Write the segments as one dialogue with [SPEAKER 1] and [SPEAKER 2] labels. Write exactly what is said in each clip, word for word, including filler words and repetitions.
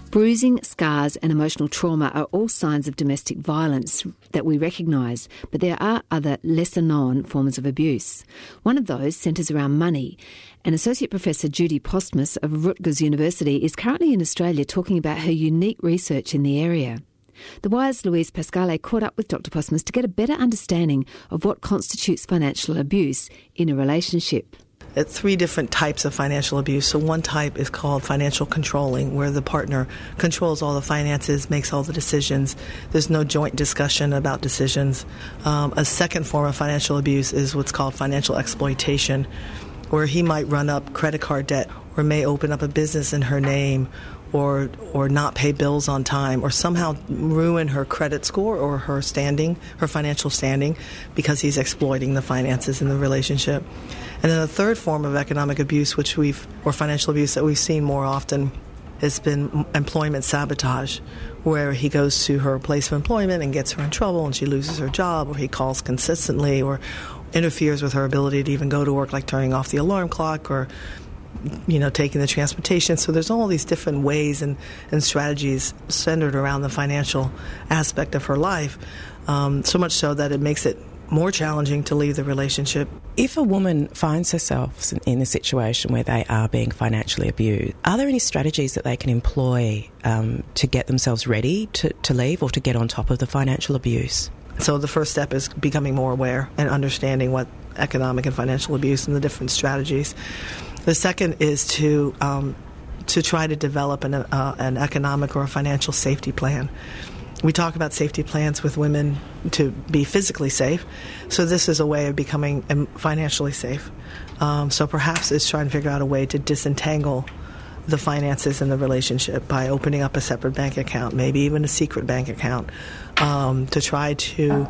[SPEAKER 1] Bruising, scars and emotional trauma are all signs of domestic violence that we recognise, but there are other lesser-known forms of abuse. One of those centres around money, and Associate Professor Judy Postmus of Rutgers University is currently in Australia talking about her unique research in the area. The Wire's Louise Pasquale caught up with Doctor Postmus to get a better understanding of what constitutes financial abuse in a relationship.
[SPEAKER 2] At three different types of financial abuse. So one type is called financial controlling, where the partner controls all the finances, makes all the decisions. There's no joint discussion about decisions. Um, a second form of financial abuse is what's called financial exploitation, where he might run up credit card debt or may open up a business in her name or or not pay bills on time or somehow ruin her credit score or her standing, her financial standing, because he's exploiting the finances in the relationship. And then the third form of economic abuse, which we've, or financial abuse that we've seen more often, has been employment sabotage, where he goes to her place of employment and gets her in trouble and she loses her job, or he calls consistently or interferes with her ability to even go to work, like turning off the alarm clock or, you know, taking the transportation. So there's all these different ways and, and strategies centered around the financial aspect of her life, um, so much so that it makes it more challenging to leave the relationship.
[SPEAKER 3] If a woman finds herself in a situation where they are being financially abused, are there any strategies that they can employ um, to get themselves ready to, to leave or to get on top of the financial abuse?
[SPEAKER 2] So the first step is becoming more aware and understanding what economic and financial abuse and the different strategies. The second is to um, to try to develop an, uh, an economic or a financial safety plan. We talk about safety plans with women to be physically safe, so this is a way of becoming financially safe. Um, so perhaps it's trying to figure out a way to disentangle the finances in the relationship by opening up a separate bank account, maybe even a secret bank account, um, to try to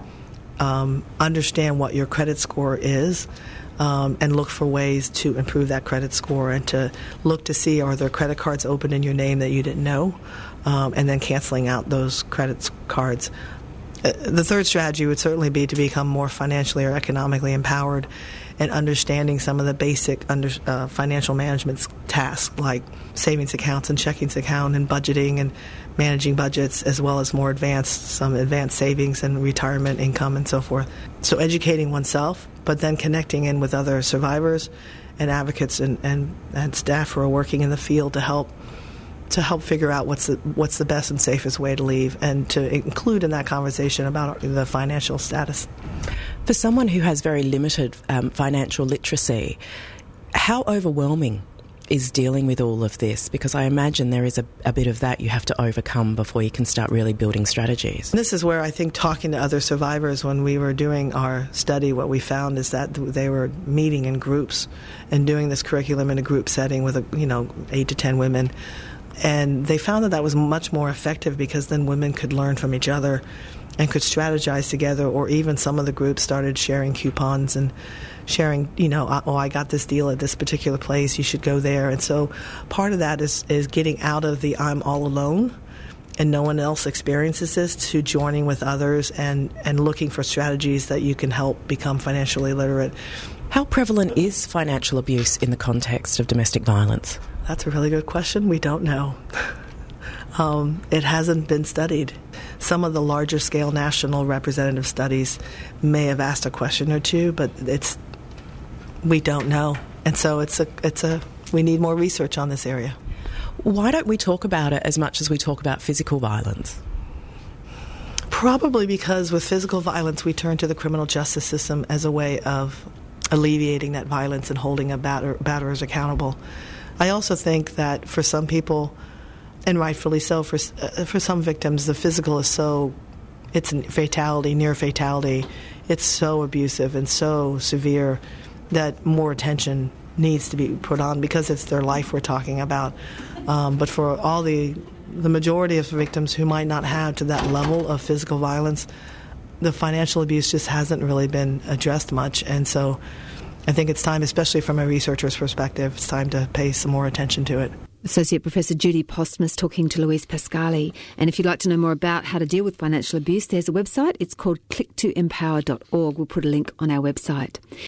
[SPEAKER 2] um, understand what your credit score is, Um, and look for ways to improve that credit score and to look to see, are there credit cards open in your name that you didn't know, um, and then canceling out those credit cards. Uh, the third strategy would certainly be to become more financially or economically empowered and understanding some of the basic under, uh, financial management tasks like savings accounts and checkings account and budgeting and managing budgets, as well as more advanced, some advanced savings and retirement income and so forth. So educating oneself, but then connecting in with other survivors and advocates and, and, and staff who are working in the field to help to help figure out what's the, what's the best and safest way to leave, and to include in that conversation about the financial status.
[SPEAKER 3] For someone who has very limited um, financial literacy, how overwhelming is dealing with all of this? Because I imagine there is a, a bit of that you have to overcome before you can start really building strategies.
[SPEAKER 2] This is where I think talking to other survivors, when we were doing our study, what we found is that they were meeting in groups and doing this curriculum in a group setting with, a, you know, eight to ten women. And they found that that was much more effective because then women could learn from each other and could strategize together, or even some of the groups started sharing coupons and sharing, you know, oh, I got this deal at this particular place, you should go there. And so part of that is, is getting out of the I'm all alone and no one else experiences this, to joining with others and, and looking for strategies that you can help become financially literate.
[SPEAKER 3] How prevalent is financial abuse in the context of domestic violence?
[SPEAKER 2] That's a really good question. We don't know. um, it hasn't been studied. Some of the larger scale national representative studies may have asked a question or two, but it's we don't know. And so it's a it's a we need more research on this area.
[SPEAKER 3] Why don't we talk about it as much as we talk about physical violence?
[SPEAKER 2] Probably because with physical violence, we turn to the criminal justice system as a way of alleviating that violence and holding a batter, batterers accountable. I also think that for some people, and rightfully so, for uh, for some victims, the physical is so, it's a fatality, near fatality. It's so abusive and so severe that more attention needs to be put on because it's their life we're talking about. Um, but for all the the majority of victims who might not have to that level of physical violence, the financial abuse just hasn't really been addressed much. And so I think it's time, especially from a researcher's perspective, it's time to pay some more attention to it.
[SPEAKER 1] Associate Professor Judy Postmus talking to Louise Pasquale. And if you'd like to know more about how to deal with financial abuse, there's a website. It's called click to empower dot org. We'll put a link on our website.